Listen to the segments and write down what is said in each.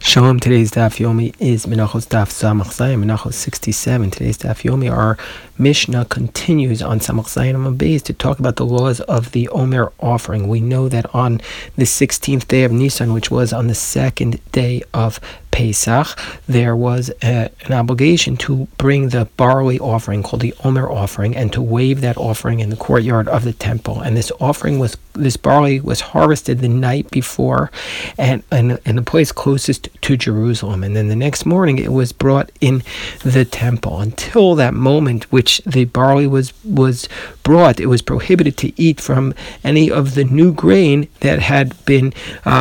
Shalom. Today's Daf Yomi is Menachos Daf Samach Zayin, Menachos 67. Today's Daf Yomi, our Mishnah continues on Samach Zayin Amud Beis to talk about the laws of the Omer offering. We know that on the 16th day of Nisan, which was on the second day of Pesach, there was an obligation to bring the barley offering called the Omer offering and to wave that offering in the courtyard of the temple. And this barley was harvested the night before and in the place closest to Jerusalem. And then the next morning it was brought in the temple. Until that moment which the barley was brought, it was prohibited to eat from any of the new grain that had been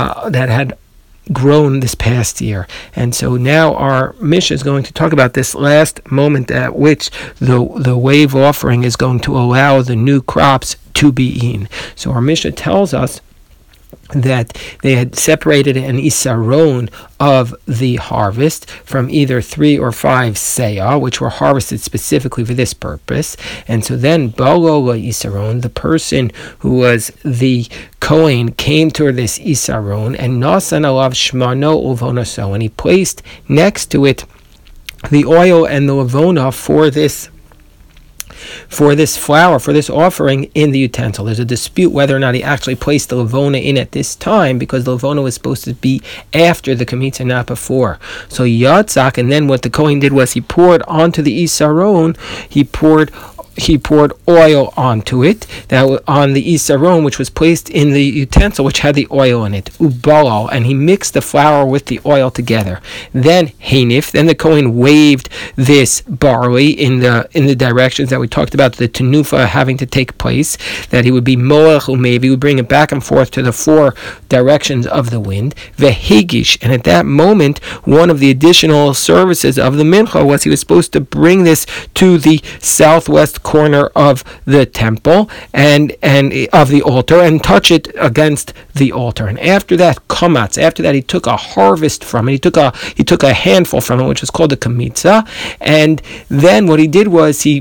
grown this past year. And so now our Mishnah is going to talk about this last moment at which the wave offering is going to allow the new crops to be eaten. So our Mishnah tells us that they had separated an isaron of the harvest from either 3 or 5 seah, which were harvested specifically for this purpose. And so then Balola isaron, the person who was the Kohen, came to this isaron and nasan alav shmano uvonaso, and he placed next to it the oil and the lavona for this flour, for this offering in the utensil. There's a dispute whether or not he actually placed the lavona in at this time, because the lavona was supposed to be after the kamitza, not before. So yatzak, and then what the Kohen did was he poured onto the isaron, he poured oil onto it, on the isaron, which was placed in the utensil, which had the oil in it, ubalal, and he mixed the flour with the oil together. Then the Kohen waved this barley in the directions that we talked about, the tenufa having to take place, that he would be moach umevi, he would bring it back and forth to the 4 directions of the wind, vehigish, and at that moment, one of the additional services of the mincha was he was supposed to bring this to the southwest corner of the temple and of the altar and touch it against the altar. And after that, kamatz, after that he took a harvest from it, he took a handful from it, which is called a kamitza, and then what he did was he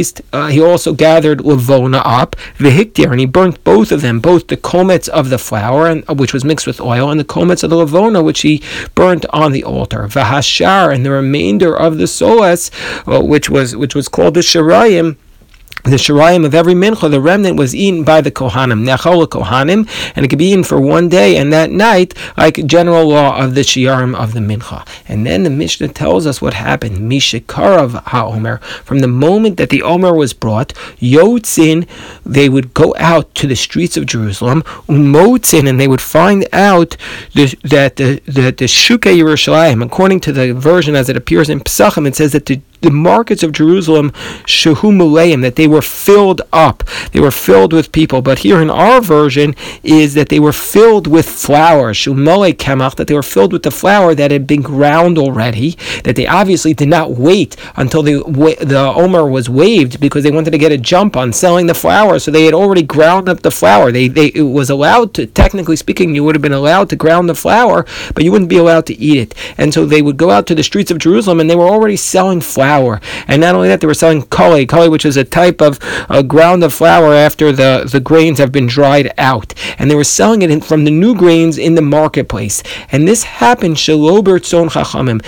also gathered lavona up, vehiktir, and he burnt both of them, both the komets of the flour, which was mixed with oil, and the komets of the lavona, which he burnt on the altar, vahashar, and the remainder of the soas, which was called the shirayim. The shirayim of every mincha, the remnant, was eaten by the kohanim, nechol kohanim, and it could be eaten for one day and that night, like general law of the shiurim of the mincha. And then the Mishnah tells us what happened. Mishikarav haomer, from the moment that the omer was brought, yotzin, they would go out to the streets of Jerusalem, umotzin, and they would find out that the Shukei Yerushalayim, according to the version as it appears in Pesachim, it says that the markets of Jerusalem, shehu muleim, that they were filled up. They were filled with people. But here in our version is that they were filled with flour, shumole kemach, that they were filled with the flour that had been ground already, that they obviously did not wait until the Omer was waved because they wanted to get a jump on selling the flour. So they had already ground up the flour. It was allowed to, technically speaking, you would have been allowed to ground the flour, but you wouldn't be allowed to eat it. And so they would go out to the streets of Jerusalem and they were already selling flour. And not only that, they were selling kali, which is a type of ground of flour after the grains have been dried out. And they were selling it from the new grains in the marketplace. And this happened, shelo b'rtzon chachamim.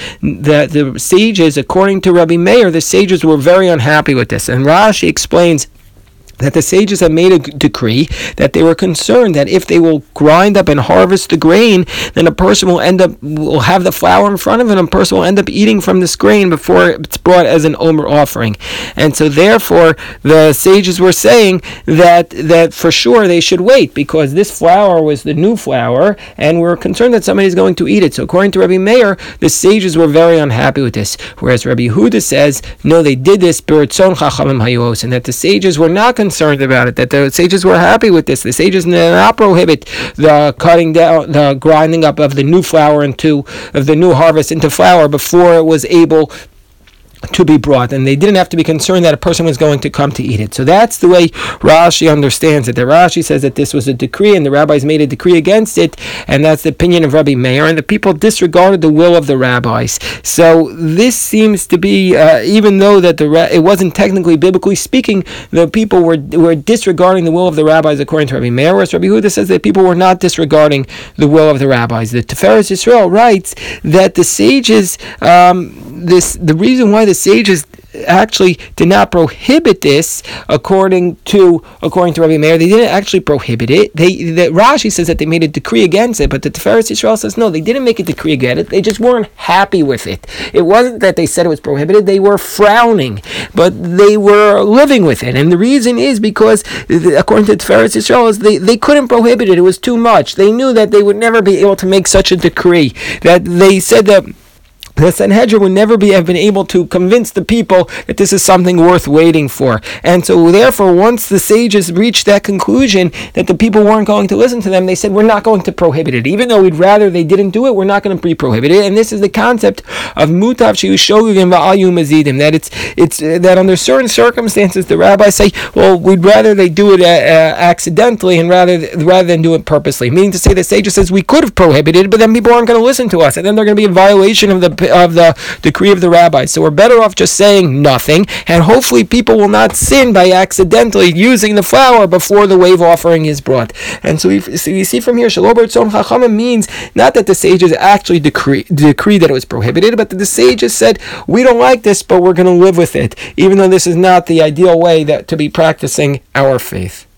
The sages, according to Rabbi Meir, the sages were very unhappy with this. And Rashi explains that the sages have made a decree that they were concerned that if they will grind up and harvest the grain, then a person will have the flour in front of him, and a person will end up eating from this grain before it's brought as an Omer offering. And so therefore, the sages were saying that for sure they should wait, because this flour was the new flour, and we're concerned that somebody's going to eat it. So according to Rabbi Meir, the sages were very unhappy with this. Whereas Rabbi Yehuda says, no, they did this, b'rtzon chachamim hayos, and that the sages were not concerned about it, that the sages were happy with this. The sages did not prohibit the cutting down, the grinding up of the new flour of the new harvest into flour before it was able to be brought, and they didn't have to be concerned that a person was going to come to eat it. So that's the way Rashi understands it. The Rashi says that this was a decree, and the rabbis made a decree against it, and that's the opinion of Rabbi Meir, and the people disregarded the will of the rabbis. So this seems to be, even though that it wasn't technically, biblically speaking, the people were disregarding the will of the rabbis according to Rabbi Meir, whereas Rabbi Yehuda says that people were not disregarding the will of the rabbis. The Tiferes Yisrael writes that the sages, the reason why the sages actually did not prohibit this, according to Rabbi Meir, they didn't actually prohibit it. Rashi says that they made a decree against it, but the Tiferes Yisrael says no, they didn't make a decree against it. They just weren't happy with it. It wasn't that they said it was prohibited; they were frowning, but they were living with it. And the reason is because, according to the Tiferes Yisrael, they couldn't prohibit it. It was too much. They knew that they would never be able to make such a decree. That they said that the Sanhedrin would never have been able to convince the people that this is something worth waiting for. And so therefore, once the sages reached that conclusion that the people weren't going to listen to them, they said, we're not going to prohibit it. Even though we'd rather they didn't do it, we're not going to prohibit it. And this is the concept of mutav sheyushogim va'ayu mazidim, that it's that under certain circumstances, the rabbis say, well, we'd rather they do it accidentally and rather than do it purposely. Meaning to say, the sages says we could have prohibited it, but then people aren't going to listen to us, and then they're going to be in violation of the decree of the rabbis. So we're better off just saying nothing, and hopefully people will not sin by accidentally using the flour before the wave offering is brought. And so we see from here, Shelo B'Ratzon Chachamim means not that the sages actually decree that it was prohibited, but that the sages said, we don't like this, but we're going to live with it, even though this is not the ideal way to be practicing our faith.